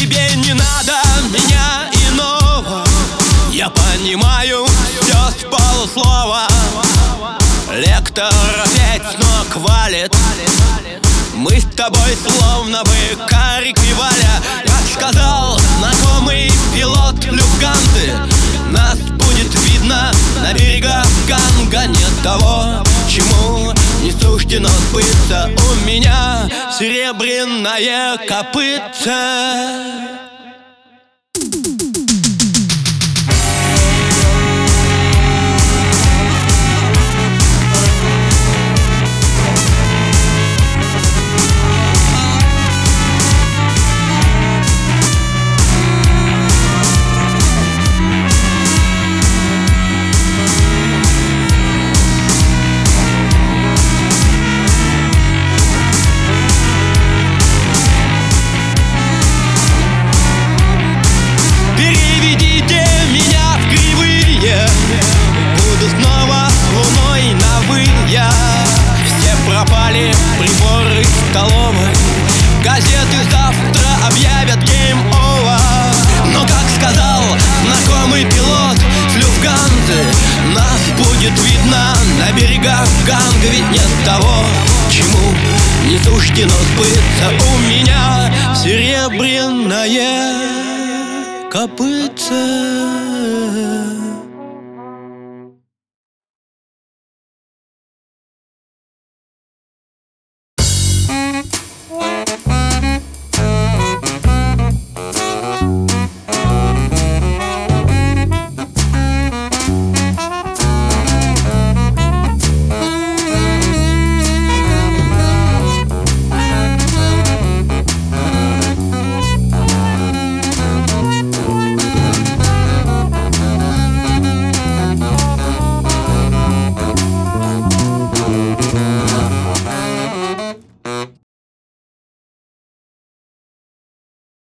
тебе не надо меня иного. Я понимаю все с полуслова. Лектор опять с ног валит. Мы с тобой словно бы Карик и Валя. Как сказал знакомый пилот Люфтганзы, нас будет видно на берегах Ганга. Нет того, чему не суждено сбыться. У меня серебряное копытце. Пропали приборы в столовой. Газеты завтра объявят гейм овер. Но, как сказал знакомый пилот с Люфтганзы, нас будет видно на берегах Ганга. Ведь нет того, чему не суждено сбыться. У меня серебряное копытце.